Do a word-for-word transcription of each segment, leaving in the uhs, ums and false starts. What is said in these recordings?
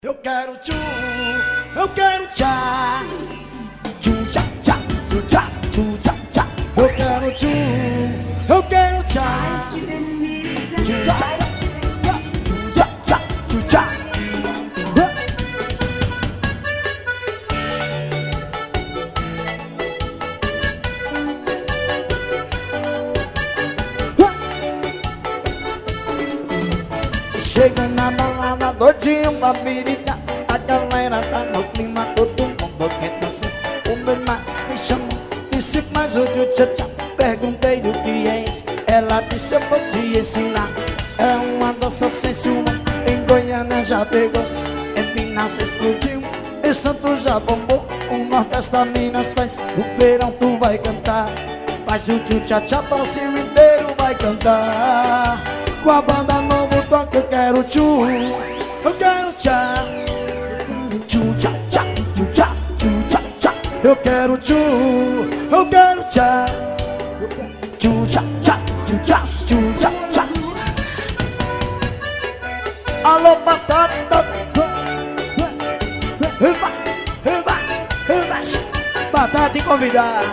Eu quero tchu, eu quero tchá, tchu tchá tchá, tchu tchá, tchu tchá tchá. Eu quero tchu, eu quero tchá, Ai, que delícia! tchu tchá tchá, tchu tchá tchá, tchu tchá. Chega na balada, doidinho pra birita. A galera tá no clima, todo mundo quer dançar. O meu irmão me chamou, disse mais o tchu-tchá-tchá. Perguntei do que é isso, ela disse eu vou te ensinar. É uma dança sensual, em Goiânia já pegou, em Minas explodiu, em Santos já bombou. O Nordeste das Minas faz, o verão tu vai cantar. Faz o tchu-tchá-tchá, o Brasil inteiro vai cantar. Com a banda Novo Toque eu quero tchu, eu quero tchá, tchu tchá tchá, tchu tchá, tchu tchá tchá. Eu quero tchu, eu quero tchá, tchu tchá tchá, tchu tchá, tchu tchá tchá. Alô batata, vai, vai, vai, batata e convidar.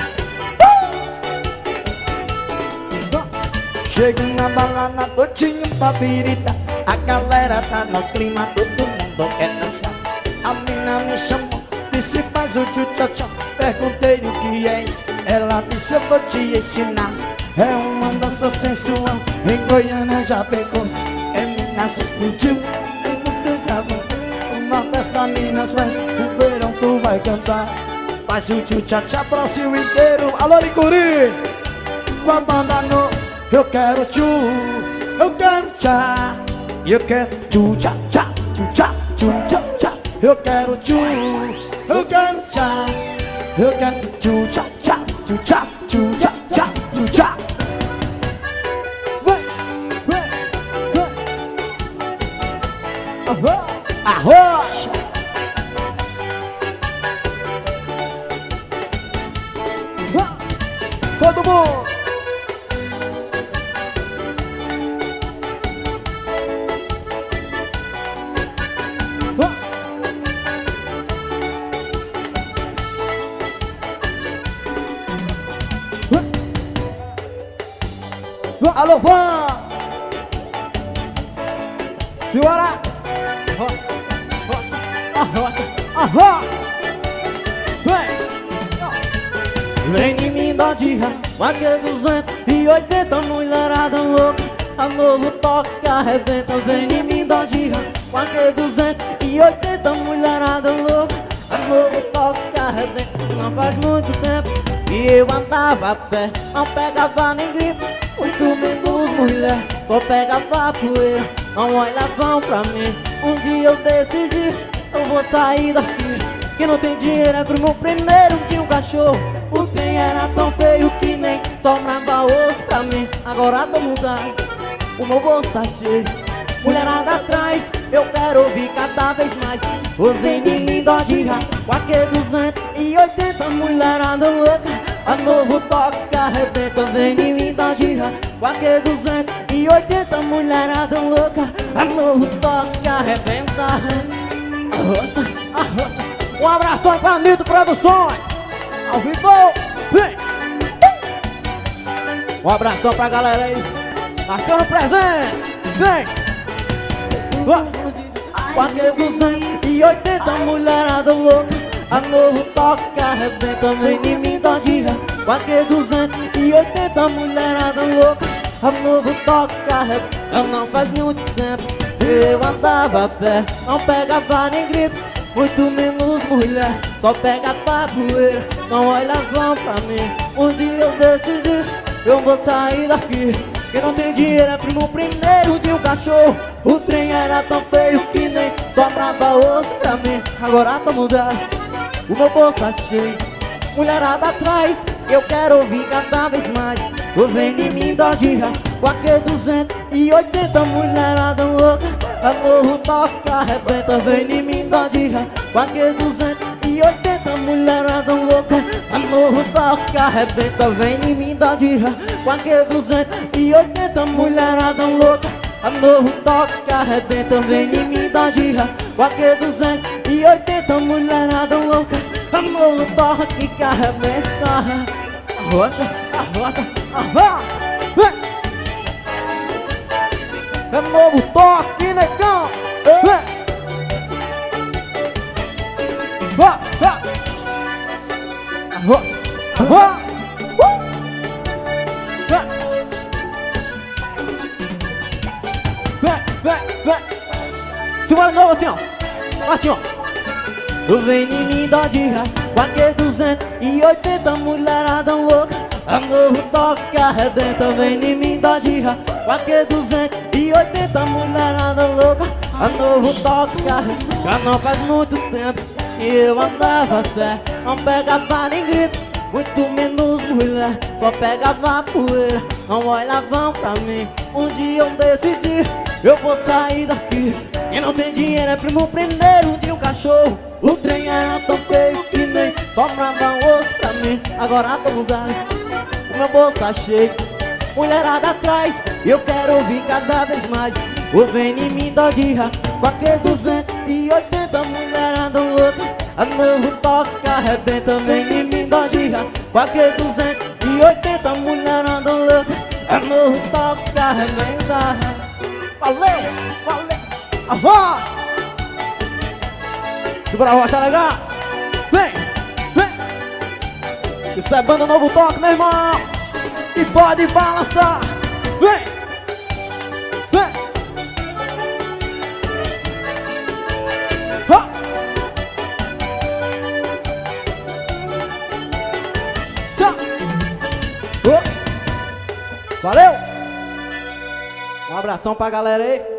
Chego na balada, doidinho pra birita. A galera tá no clima, todo mundo quer dançar. A mina me chamou, disse faz o tchu-tchá-tchá. Perguntei o que é isso, ela disse eu vou te ensinar. É uma dança sensual, em Goiânia já pegou, em Minas explodiu, em Santos já bombou. O Nordeste das Minas faz, o verão tu vai cantar. Faz o tchu-tchá-tchá, Brasil inteiro. Alô Licuri, com a banda no. Eu quero tchu, eu quero tchá, eu quero tchu tchá tchá, tchu tchá, tchu tchá tchá. Eu quero tchu, eu quero tchá, eu quero tchu tchá tchá, tchu tchá, tchu tchá tchá, tchu tchá. Vai, vai, vai. Arrocha. Todo mundo. Alô, Van! Senhora! Arrocha! Arrocha! Vem! Vem em mim da dirra, aqui é duzentos e oitenta, mulherada louca. A Novo Toque arrebenta. Vem em mim da dirra, aqui é duzentos e oitenta, mulherada louca. A Novo Toque arrebenta. Não faz muito tempo que eu andava a pé, não pegava nem gripe, muito menos mulher, só pegava poeira, não olhavam pra mim. Um dia eu decidi, eu vou sair daqui, que não tem dinheiro é pro meu primeiro de um cachorro. O trem era tão feio que nem sobrava osso pra mim. Agora tô mudado, o meu bolso tá cheio, mulherada atrás, eu quero ouvir cada vez mais. Os vem de mim da girra, com aquele duzentos e oitenta, mulherada louca. A Novo Toque arrebenta. Vem de mim da girra, com aquele duzentos e oitenta, mulherada louca. A Novo Toque arrebenta. Arroça, arroça. Um abraço aí pra Nito Produções, ao vivo, vem. Um abração pra galera aí, marcando presente, vem. Com aquele duzentos e oitenta, mulherada louca. A Novo Toque arrebenta. Vem de mim da girra, com aquele duzentos e oitenta, mulherada louca. A Novo Toque arrebenta. Não faz muito tempo eu andava a pé, não pegava nem gripe, muito menos mulher, só pegava poeira, não olhavam pra mim. Um dia eu decidi, eu vou sair daqui, que não tem dinheiro é primo primeiro de um cachorro. O trem era tão feio que nem sobrava osso pra mim. Agora tô mudado, o meu bolso tá cheio, mulherada atrás, eu quero ouvir cada vez mais. Os vem de mim da girra, com aquele duzentos e oitenta, mulherada louca. A Novo Toque arrebenta. Vem de mim da girra, com aquele duzentos e oitenta, mulherada louca. A Novo Toque arrebenta. Vem de mim da girra, com aquele duzentos e oitenta, mulherada louca. A Novo Toque arrebenta. Vem de mim da girra, qualquer duzentos e oitenta mulherada louca. A novo toque que arrebenta. Arrocha, arrocha, arrocha. É novo toque, negão. Arrocha, arrocha, arrocha. Vem, vem, vem. Simbora de novo assim, ó. Assim, ó. Eu venho em mim, dó de raiva, qualquer duzentos e oitenta mulherada louca. A novo toque arrebenta. Vem em mim, dó de raiva, qualquer duzentos e oitenta mulherada louca. A novo toque arrebenta. Já não faz muito tempo que eu andava a pé, não pegava nem grito, muito menos mulher, só pegava poeira. Não olhavam pra mim. Um dia eu decidi, eu vou sair daqui. Quem não tem dinheiro é primo primeiro de um cachorro. O trem era tão feio que nem sobrava osso pra mim. Agora tô mudando, o meu bolso tá cheio, mulherada atrás, e eu quero ouvir cada vez mais. O vem em mim, dó de raiva, qualquer duzentos e oitenta mulherada louca. A novo toque arrebenta. Vem em mim, dó de raiva, qualquer duzentos e oitenta mulherada louca. A novo toque arrebenta. Valeu, valeu. Arrocha. Segura a rocha legal. Vem, vem. Isso é banda Novo Toque, meu irmão. E pode balançar. Vem, vem. Oh. Oh. Valeu. Um abração pra galera aí.